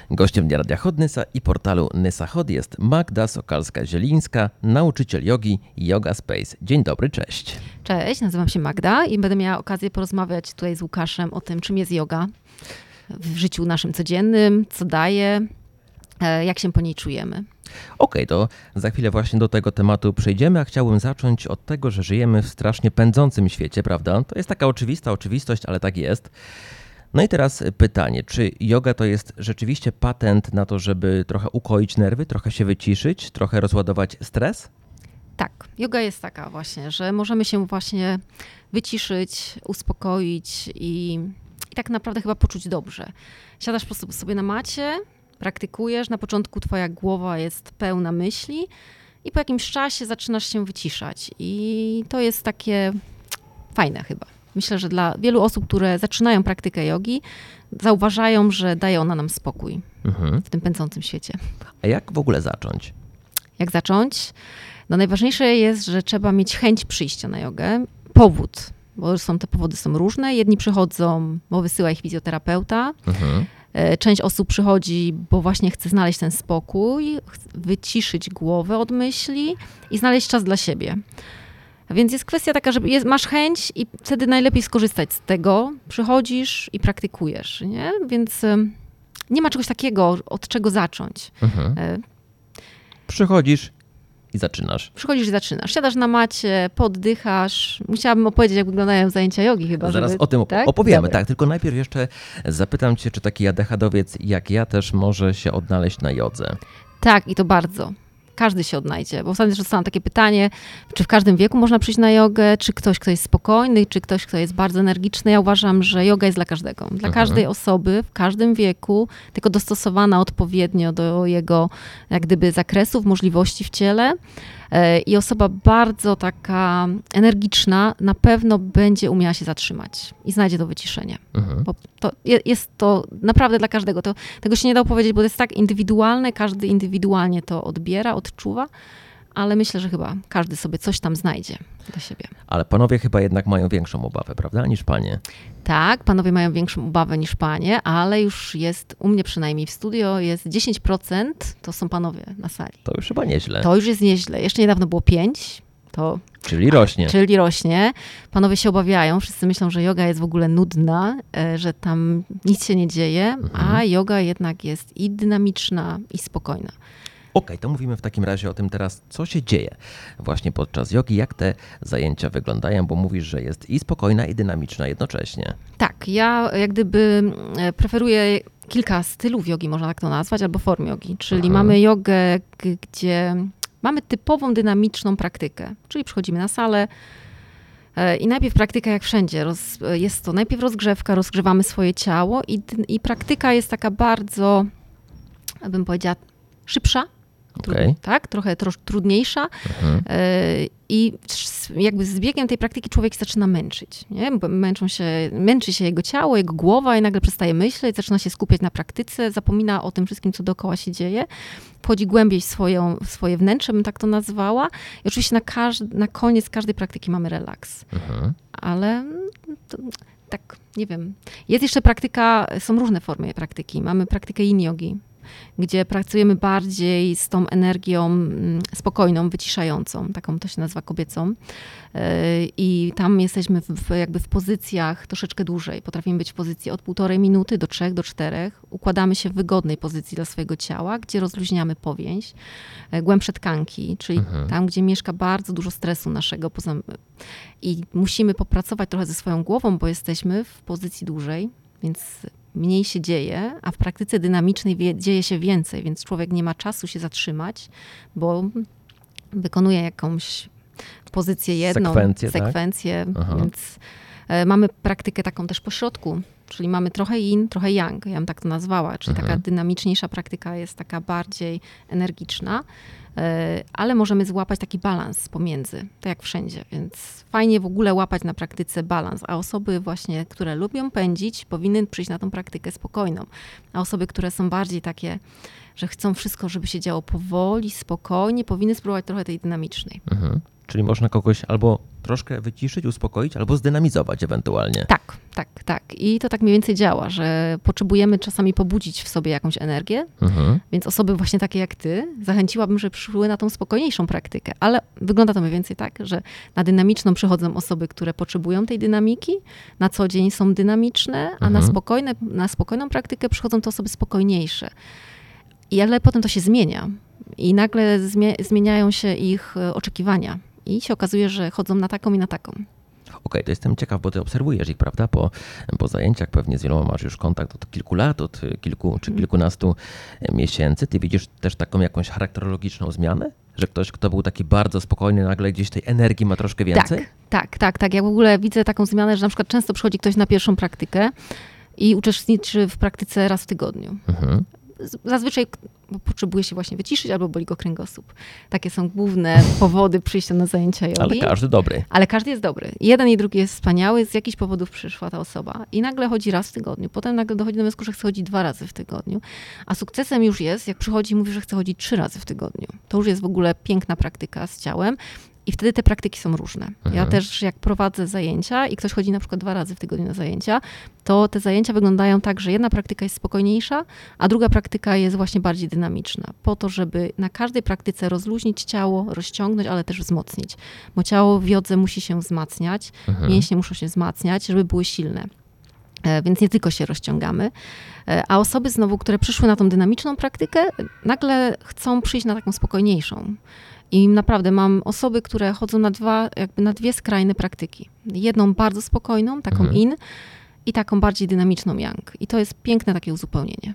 Gościem Dnia Radia Hot Nysa i portalu Nysa Hot jest Magda Sokalska-Zielińska, nauczyciel jogi Yoga Space. Dzień dobry, cześć. Cześć, nazywam się Magda i będę miała okazję porozmawiać tutaj z Łukaszem o tym, czym jest yoga w życiu naszym codziennym, co daje, jak się po niej czujemy. Okej, to za chwilę właśnie do tego tematu przejdziemy, a chciałbym zacząć od tego, że żyjemy w strasznie pędzącym świecie, prawda? To jest taka oczywista oczywistość, ale tak jest. No i teraz pytanie, czy yoga to jest rzeczywiście patent na to, żeby trochę ukoić nerwy, trochę się wyciszyć, trochę rozładować stres? Tak, yoga jest taka właśnie, że możemy się właśnie wyciszyć, uspokoić i tak naprawdę chyba poczuć dobrze. Siadasz po prostu sobie na macie, praktykujesz, na początku twoja głowa jest pełna myśli i po jakimś czasie zaczynasz się wyciszać i to jest takie fajne chyba. Myślę, że dla wielu osób, które zaczynają praktykę jogi, zauważają, że daje ona nam spokój w tym pędzącym świecie. A jak w ogóle zacząć? Jak zacząć? No najważniejsze jest, że trzeba mieć chęć przyjścia na jogę, powód, bo te powody są różne. Jedni przychodzą, bo wysyła ich fizjoterapeuta. Część osób przychodzi, bo właśnie chce znaleźć ten spokój, wyciszyć głowę od myśli i znaleźć czas dla siebie. Więc jest kwestia taka, że masz chęć i wtedy najlepiej skorzystać z tego. Przychodzisz i praktykujesz, nie? Więc nie ma czegoś takiego, od czego zacząć. Przychodzisz i zaczynasz. Przychodzisz i zaczynasz. Siadasz na macie, poddychasz. Musiałabym opowiedzieć, jak wyglądają zajęcia jogi chyba. Zaraz o tym opowiemy, tak. Tylko najpierw jeszcze zapytam cię, czy taki ADHD-owiec jak ja też może się odnaleźć na jodze? Tak, i to bardzo. Każdy się odnajdzie, bo ostatnio dostałam takie pytanie, czy w każdym wieku można przyjść na jogę, czy ktoś, kto jest spokojny, czy ktoś, kto jest bardzo energiczny. Ja uważam, że joga jest dla każdego. Dla każdej osoby, w każdym wieku, tylko dostosowana odpowiednio do jego jak gdyby zakresów, możliwości w ciele. I osoba bardzo taka energiczna na pewno będzie umiała się zatrzymać i znajdzie to wyciszenie. Bo jest to naprawdę dla każdego. Tego się nie da opowiedzieć, bo to jest tak indywidualne, każdy indywidualnie to odbiera, odczuwa, ale myślę, że chyba każdy sobie coś tam znajdzie dla siebie. Ale panowie chyba jednak mają większą obawę, prawda, niż panie? Tak, panowie mają większą obawę niż panie, ale już jest, u mnie przynajmniej w studio jest 10%, to są panowie na sali. To już chyba nieźle. To już jest nieźle. Jeszcze niedawno było 5%. Czyli rośnie. Czyli rośnie. Panowie się obawiają, wszyscy myślą, że joga jest w ogóle nudna, że tam nic się nie dzieje, a joga jednak jest i dynamiczna, i spokojna. Okej, to mówimy w takim razie o tym teraz, co się dzieje właśnie podczas jogi, jak te zajęcia wyglądają, bo mówisz, że jest i spokojna, i dynamiczna jednocześnie. Tak, ja jak gdyby preferuję kilka stylów jogi, można tak to nazwać, albo form jogi, czyli mamy jogę, gdzie mamy typową dynamiczną praktykę, czyli przychodzimy na salę i najpierw praktyka jak wszędzie, jest to najpierw rozgrzewka, rozgrzewamy swoje ciało i praktyka jest taka bardzo, bym powiedziała, szybsza, tak? Trochę trudniejsza i jakby z biegiem tej praktyki człowiek zaczyna męczyć, nie? Bo męczy się jego ciało, jego głowa i nagle przestaje myśleć, zaczyna się skupiać na praktyce, zapomina o tym wszystkim, co dookoła się dzieje, wchodzi głębiej w swoje wnętrze, bym tak to nazwała i oczywiście na koniec każdej praktyki mamy relaks. Ale tak, nie wiem. Jest jeszcze praktyka, są różne formy praktyki. Mamy praktykę yin jogi, gdzie pracujemy bardziej z tą energią spokojną, wyciszającą, taką to się nazywa kobiecą. I tam jesteśmy jakby w pozycjach troszeczkę dłużej. Potrafimy być w pozycji od 1,5 minuty do 3, do 4. Układamy się w wygodnej pozycji dla swojego ciała, gdzie rozluźniamy powięź, głębsze tkanki, czyli tam, gdzie mieszka bardzo dużo stresu naszego. I musimy popracować trochę ze swoją głową, bo jesteśmy w pozycji dłużej, więc mniej się dzieje, a w praktyce dynamicznej dzieje się więcej, więc człowiek nie ma czasu się zatrzymać, bo wykonuje jakąś pozycję jedną, sekwencję, tak? Więc mamy praktykę taką też pośrodku, czyli mamy trochę yin, trochę yang, ja bym tak to nazwała, czyli taka dynamiczniejsza praktyka jest taka bardziej energiczna, ale możemy złapać taki balans pomiędzy, tak jak wszędzie, więc fajnie w ogóle łapać na praktyce balans, a osoby właśnie, które lubią pędzić, powinny przyjść na tą praktykę spokojną, a osoby, które są bardziej takie, że chcą wszystko, żeby się działo powoli, spokojnie, powinny spróbować trochę tej dynamicznej. Czyli można kogoś albo troszkę wyciszyć, uspokoić, albo zdynamizować ewentualnie. Tak. I to tak mniej więcej działa, że potrzebujemy czasami pobudzić w sobie jakąś energię, więc osoby właśnie takie jak ty zachęciłabym, żeby przyszły na tą spokojniejszą praktykę. Ale wygląda to mniej więcej tak, że na dynamiczną przychodzą osoby, które potrzebują tej dynamiki, na co dzień są dynamiczne, a na spokojną praktykę przychodzą to osoby spokojniejsze. Ale potem to się zmienia i nagle zmieniają się ich oczekiwania i się okazuje, że chodzą na taką i na taką. Okej, to jestem ciekaw, bo ty obserwujesz ich, prawda? Po zajęciach pewnie z wieloma masz już kontakt od kilku lat, od kilku czy kilkunastu miesięcy. Ty widzisz też taką jakąś charakterologiczną zmianę? Że ktoś, kto był taki bardzo spokojny, nagle gdzieś tej energii ma troszkę więcej? Tak. Ja w ogóle widzę taką zmianę, że na przykład często przychodzi ktoś na pierwszą praktykę i uczestniczy w praktyce raz w tygodniu. Zazwyczaj potrzebuje się właśnie wyciszyć albo boli go kręgosłup. Takie są główne powody przyjścia na zajęcia jogi. Ale każdy dobry. Ale każdy jest dobry. Jeden i drugi jest wspaniały. Z jakichś powodów przyszła ta osoba i nagle chodzi raz w tygodniu. Potem nagle dochodzi do wniosku, że chce chodzić 2 razy w tygodniu. A sukcesem już jest, jak przychodzi i mówi, że chce chodzić 3 razy w tygodniu. To już jest w ogóle piękna praktyka z ciałem. I wtedy te praktyki są różne. Ja też jak prowadzę zajęcia i ktoś chodzi na przykład 2 razy w tygodniu na zajęcia, to te zajęcia wyglądają tak, że jedna praktyka jest spokojniejsza, a druga praktyka jest właśnie bardziej dynamiczna. Po to, żeby na każdej praktyce rozluźnić ciało, rozciągnąć, ale też wzmocnić. Bo ciało w jodze musi się wzmacniać, mięśnie muszą się wzmacniać, żeby były silne. Więc nie tylko się rozciągamy. A osoby znowu, które przyszły na tą dynamiczną praktykę, nagle chcą przyjść na taką spokojniejszą. I naprawdę mam osoby, które chodzą na 2 skrajne praktyki. Jedną bardzo spokojną, taką in, i taką bardziej dynamiczną yang. I to jest piękne takie uzupełnienie.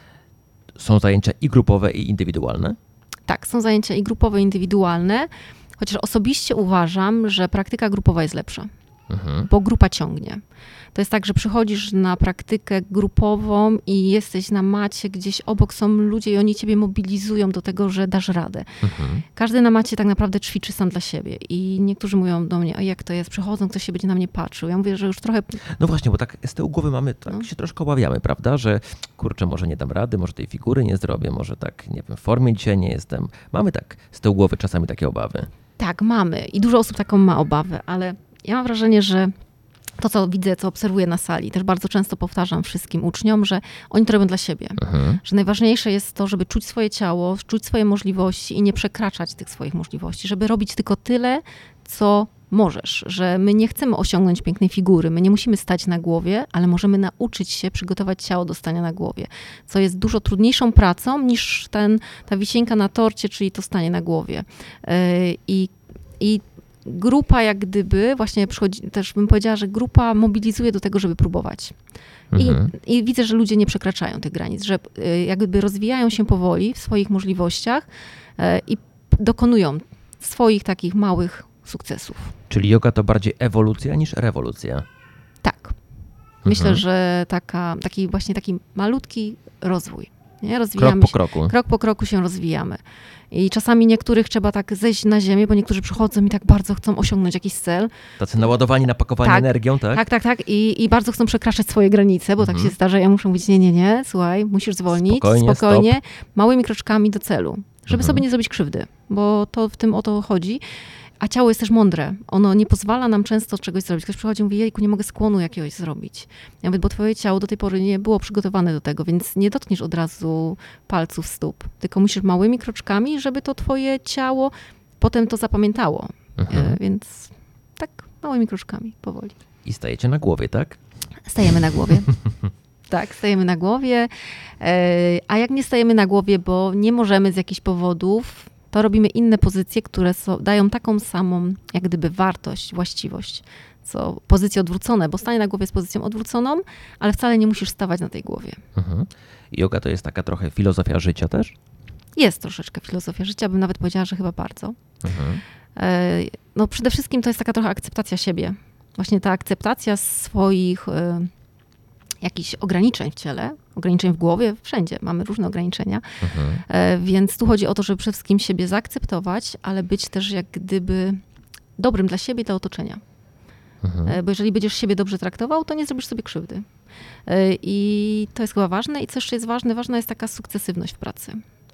Są zajęcia i grupowe, i indywidualne? Tak, są zajęcia i grupowe, i indywidualne. Chociaż osobiście uważam, że praktyka grupowa jest lepsza, bo grupa ciągnie. To jest tak, że przychodzisz na praktykę grupową i jesteś na macie, gdzieś obok są ludzie i oni ciebie mobilizują do tego, że dasz radę. Każdy na macie tak naprawdę ćwiczy sam dla siebie i niektórzy mówią do mnie, a jak to jest, przychodzą, ktoś się będzie na mnie patrzył. Ja mówię, że już trochę... No właśnie, bo tak z tyłu głowy mamy, się troszkę obawiamy, prawda, że kurczę, może nie dam rady, może tej figury nie zrobię, może tak, nie wiem, w formie dzisiaj nie jestem. Mamy tak z tyłu głowy czasami takie obawy. Tak, mamy i dużo osób taką ma obawę, ale ja mam wrażenie, że to, co widzę, co obserwuję na sali, też bardzo często powtarzam wszystkim uczniom, że oni to robią dla siebie. Że najważniejsze jest to, żeby czuć swoje ciało, czuć swoje możliwości i nie przekraczać tych swoich możliwości, żeby robić tylko tyle, co możesz. Że my nie chcemy osiągnąć pięknej figury, my nie musimy stać na głowie, ale możemy nauczyć się przygotować ciało do stania na głowie, co jest dużo trudniejszą pracą niż ta wisienka na torcie, czyli to stanie na głowie. I grupa jak gdyby, właśnie przychodzi, też bym powiedziała, że grupa mobilizuje do tego, żeby próbować. I widzę, że ludzie nie przekraczają tych granic, że jak gdyby rozwijają się powoli w swoich możliwościach i dokonują swoich takich małych sukcesów. Czyli joga to bardziej ewolucja niż rewolucja? Tak. Myślę, że taki malutki rozwój. Nie? Rozwijamy krok po kroku. Krok po kroku się rozwijamy. I czasami niektórych trzeba tak zejść na ziemię, bo niektórzy przychodzą i tak bardzo chcą osiągnąć jakiś cel. Tacy naładowani, napakowani energią, tak? Tak. I bardzo chcą przekraczać swoje granice, bo tak się zdarza. Ja muszę mówić, nie, słuchaj, musisz zwolnić, spokojnie małymi kroczkami do celu, żeby sobie nie zrobić krzywdy, bo to w tym o to chodzi. A ciało jest też mądre. Ono nie pozwala nam często czegoś zrobić. Ktoś przychodzi i mówi, jejku, nie mogę skłonu jakiegoś zrobić. Ja mówię, bo twoje ciało do tej pory nie było przygotowane do tego, więc nie dotkniesz od razu palców stóp. Tylko musisz małymi kroczkami, żeby to twoje ciało potem to zapamiętało. Więc tak, małymi kroczkami, powoli. I stajecie na głowie, tak? Stajemy na głowie. Tak, stajemy na głowie. A jak nie stajemy na głowie, bo nie możemy z jakichś powodów, to robimy inne pozycje, które dają taką samą, jak gdyby, wartość, właściwość, co pozycje odwrócone, bo stanie na głowie jest pozycją odwróconą, ale wcale nie musisz stawać na tej głowie. Joga to jest taka trochę filozofia życia też? Jest troszeczkę filozofia życia, bym nawet powiedziała, że chyba bardzo. No przede wszystkim to jest taka trochę akceptacja siebie. Właśnie ta akceptacja swoich jakichś ograniczeń w ciele, ograniczeń w głowie, wszędzie mamy różne ograniczenia. Więc tu chodzi o to, żeby przede wszystkim siebie zaakceptować, ale być też jak gdyby dobrym dla siebie i dla otoczenia. Bo jeżeli będziesz siebie dobrze traktował, to nie zrobisz sobie krzywdy. I to jest chyba ważne. I co jeszcze jest ważne? Ważna jest taka sukcesywność w pracy.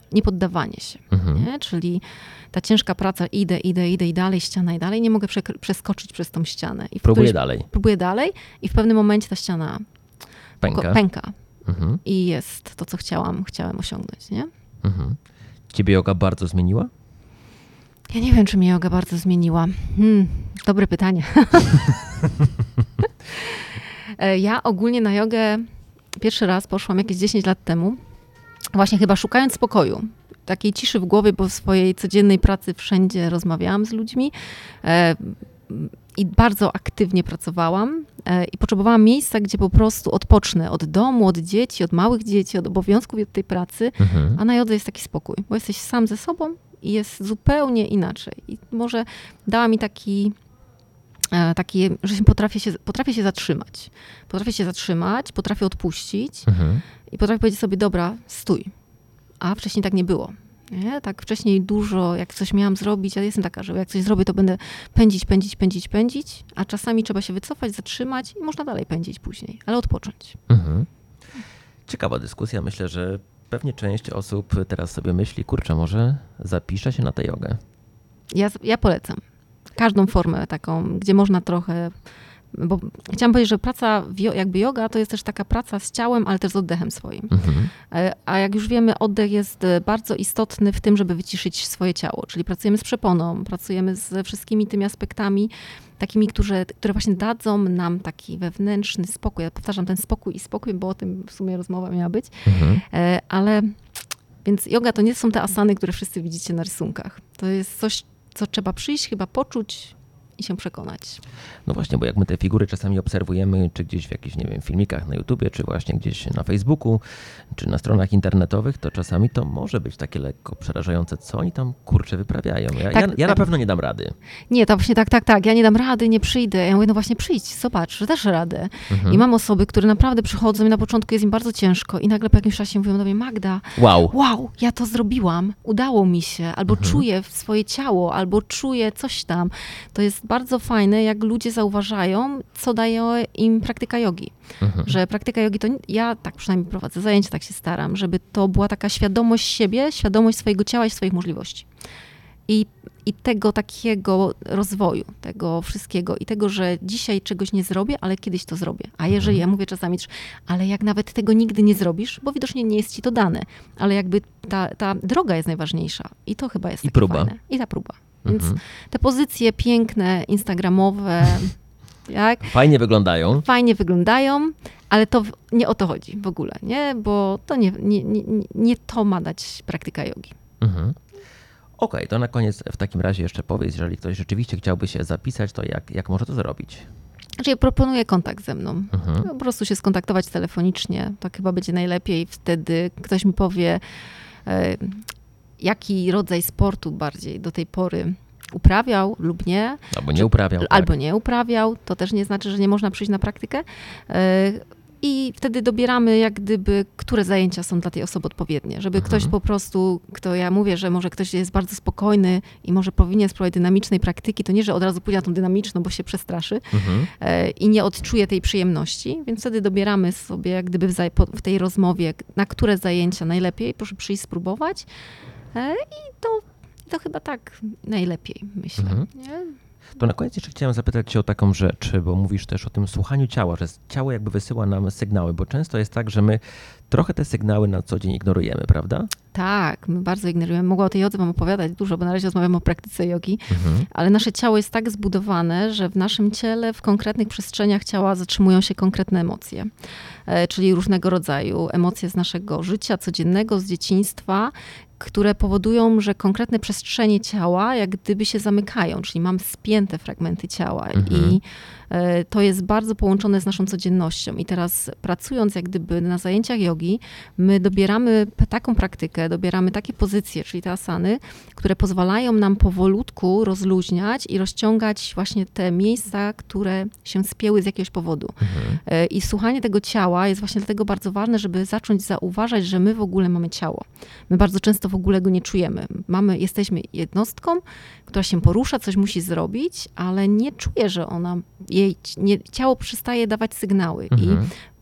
niepoddawanie się. Nie? Czyli ta ciężka praca, idę i dalej, ściana i dalej, nie mogę przeskoczyć przez tą ścianę. I próbuję dalej i w pewnym momencie ta ściana pęka. I jest to, co chciałem osiągnąć. Nie? Ciebie joga bardzo zmieniła? Ja nie wiem, czy mnie joga bardzo zmieniła. Dobre pytanie. Ja ogólnie na jogę pierwszy raz poszłam jakieś 10 lat temu. Właśnie chyba szukając spokoju. Takiej ciszy w głowie, bo w swojej codziennej pracy wszędzie rozmawiałam z ludźmi i bardzo aktywnie pracowałam i potrzebowałam miejsca, gdzie po prostu odpocznę od domu, od dzieci, od małych dzieci, od obowiązków i od tej pracy, a na jodze jest taki spokój, bo jesteś sam ze sobą i jest zupełnie inaczej. I może dała mi taki, że potrafię się zatrzymać. Potrafię odpuścić i potrafię powiedzieć sobie, dobra, stój. A wcześniej tak nie było. Nie? Tak wcześniej dużo, jak coś miałam zrobić, ja jestem taka, że jak coś zrobię, to będę pędzić, a czasami trzeba się wycofać, zatrzymać i można dalej pędzić później, ale odpocząć. Ciekawa dyskusja. Myślę, że pewnie część osób teraz sobie myśli, kurczę, może zapiszę się na tę jogę. Ja polecam. Każdą formę taką, gdzie można trochę... Bo chciałam powiedzieć, że praca jakby joga to jest też taka praca z ciałem, ale też z oddechem swoim. A jak już wiemy, oddech jest bardzo istotny w tym, żeby wyciszyć swoje ciało. Czyli pracujemy z przeponą, pracujemy ze wszystkimi tymi aspektami takimi, które właśnie dadzą nam taki wewnętrzny spokój. Ja powtarzam ten spokój, bo o tym w sumie rozmowa miała być. Ale więc joga to nie są te asany, które wszyscy widzicie na rysunkach. To jest coś, co trzeba przyjść, chyba poczuć i się przekonać. No właśnie, bo jak my te figury czasami obserwujemy, czy gdzieś w jakichś, nie wiem, filmikach na YouTubie, czy właśnie gdzieś na Facebooku, czy na stronach internetowych, to czasami to może być takie lekko przerażające, co oni tam, kurczę, wyprawiają. Ja na pewno nie dam rady. Nie, to właśnie tak. Ja nie dam rady, nie przyjdę. Ja mówię, no właśnie przyjdź, zobacz, że dasz radę. I mam osoby, które naprawdę przychodzą i na początku jest im bardzo ciężko i nagle po jakimś czasie mówią do mnie, Magda, wow, ja to zrobiłam, udało mi się, albo czuję swoje ciało, albo czuję coś tam. To jest bardzo fajne, jak ludzie zauważają, co daje im praktyka jogi. Że praktyka jogi to, ja tak przynajmniej prowadzę zajęcia, tak się staram, żeby to była taka świadomość siebie, świadomość swojego ciała i swoich możliwości. I tego takiego rozwoju, tego wszystkiego i tego, że dzisiaj czegoś nie zrobię, ale kiedyś to zrobię. A jeżeli ja mówię czasami, ale jak nawet tego nigdy nie zrobisz, bo widocznie nie jest ci to dane, ale jakby ta droga jest najważniejsza i to chyba jest takie fajne. I ta próba. Więc te pozycje piękne, instagramowe, jak? Fajnie wyglądają, ale to nie o to chodzi w ogóle, nie? Bo to nie to ma dać praktyka jogi. Okej, to na koniec w takim razie jeszcze powiedz, jeżeli ktoś rzeczywiście chciałby się zapisać, to jak może to zrobić? Znaczy ja proponuję kontakt ze mną. Po prostu się skontaktować telefonicznie, to chyba będzie najlepiej. Wtedy ktoś mi powie, jaki rodzaj sportu bardziej do tej pory uprawiał lub nie. Albo nie uprawiał. To też nie znaczy, że nie można przyjść na praktykę. I wtedy dobieramy jak gdyby, które zajęcia są dla tej osoby odpowiednie. Żeby ktoś po prostu, ja mówię, że może ktoś jest bardzo spokojny i może powinien spróbować dynamicznej praktyki, to nie, że od razu pójdzie na tą dynamiczną, bo się przestraszy i nie odczuje tej przyjemności. Więc wtedy dobieramy sobie jak gdyby w tej rozmowie, na które zajęcia najlepiej. Proszę przyjść spróbować. I to chyba tak najlepiej, myślę. Nie? To na koniec jeszcze chciałem zapytać cię o taką rzecz, bo mówisz też o tym słuchaniu ciała, że ciało jakby wysyła nam sygnały, bo często jest tak, że my trochę te sygnały na co dzień ignorujemy, prawda? Tak, my bardzo ignorujemy. Mogła o tej jodze wam opowiadać dużo, bo na razie rozmawiamy o praktyce jogi, ale nasze ciało jest tak zbudowane, że w naszym ciele, w konkretnych przestrzeniach ciała zatrzymują się konkretne emocje, czyli różnego rodzaju emocje z naszego życia codziennego, z dzieciństwa, które powodują, że konkretne przestrzenie ciała jak gdyby się zamykają, czyli mam spięte fragmenty ciała i to jest bardzo połączone z naszą codziennością. I teraz pracując jak gdyby na zajęciach jogi, my dobieramy taką praktykę, dobieramy takie pozycje, czyli te asany, które pozwalają nam powolutku rozluźniać i rozciągać właśnie te miejsca, które się spięły z jakiegoś powodu. I słuchanie tego ciała jest właśnie dlatego bardzo ważne, żeby zacząć zauważać, że my w ogóle mamy ciało. My bardzo często w ogóle go nie czujemy. Jesteśmy jednostką, która się porusza, coś musi zrobić, ale nie czuje, że ciało przestaje dawać sygnały. I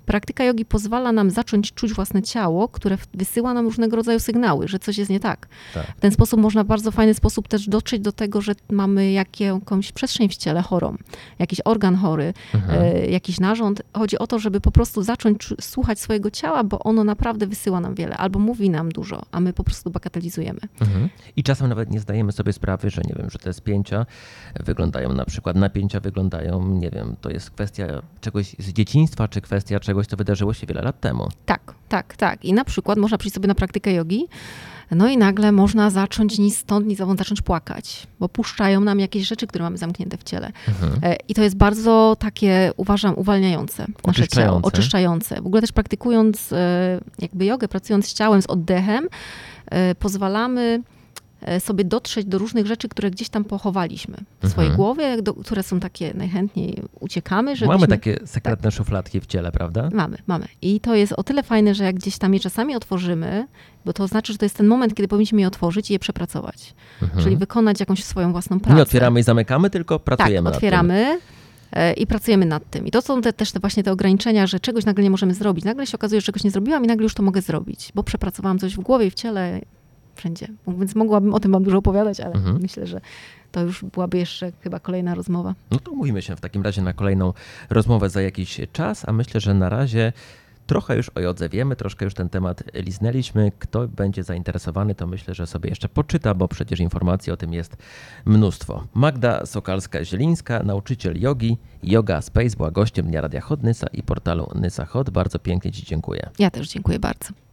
praktyka jogi pozwala nam zacząć czuć własne ciało, które wysyła nam różnego rodzaju sygnały, że coś jest nie tak. W ten sposób można w bardzo fajny sposób też dotrzeć do tego, że mamy jakąś przestrzeń w ciele chorą, jakiś organ chory, jakiś narząd. Chodzi o to, żeby po prostu zacząć słuchać swojego ciała, bo ono naprawdę wysyła nam wiele, albo mówi nam dużo, a my po prostu bagatelizujemy. I czasem nawet nie zdajemy sobie sprawy, że nie wiem, że te spięcia wyglądają na przykład, napięcia wyglądają, nie wiem, to jest kwestia czegoś z dzieciństwa, czy kwestia czegoś, co wydarzyło się wiele lat temu. Tak. I na przykład można przyjść sobie na praktykę jogi, no i nagle można zacząć ni stąd, ni zowąd zacząć płakać, bo puszczają nam jakieś rzeczy, które mamy zamknięte w ciele. I to jest bardzo takie, uważam, uwalniające nasze ciało, oczyszczające. W ogóle też praktykując jakby jogę, pracując z ciałem, z oddechem, pozwalamy sobie dotrzeć do różnych rzeczy, które gdzieś tam pochowaliśmy w swojej głowie, które są takie najchętniej uciekamy. Mamy takie sekretne szufladki w ciele, prawda? Mamy. I to jest o tyle fajne, że jak gdzieś tam je czasami otworzymy, bo to znaczy, że to jest ten moment, kiedy powinniśmy je otworzyć i je przepracować. Czyli wykonać jakąś swoją własną pracę. Nie otwieramy i zamykamy, tylko pracujemy nad tym. Otwieramy i pracujemy nad tym. I to są też właśnie te ograniczenia, że czegoś nagle nie możemy zrobić. Nagle się okazuje, że czegoś nie zrobiłam i nagle już to mogę zrobić, bo przepracowałam coś w głowie i w ciele, wszędzie. Więc mogłabym o tym wam dużo opowiadać, ale myślę, że to już byłaby jeszcze chyba kolejna rozmowa. No to umówimy się w takim razie na kolejną rozmowę za jakiś czas, a myślę, że na razie trochę już o jodze wiemy, troszkę już ten temat liznęliśmy. Kto będzie zainteresowany, to myślę, że sobie jeszcze poczyta, bo przecież informacji o tym jest mnóstwo. Magda Sokalska-Zielińska, nauczyciel jogi, Yoga Space, była gościem Dnia Radia Hot Nysa i portalu Nysa Hot. Bardzo pięknie ci dziękuję. Ja też dziękuję bardzo.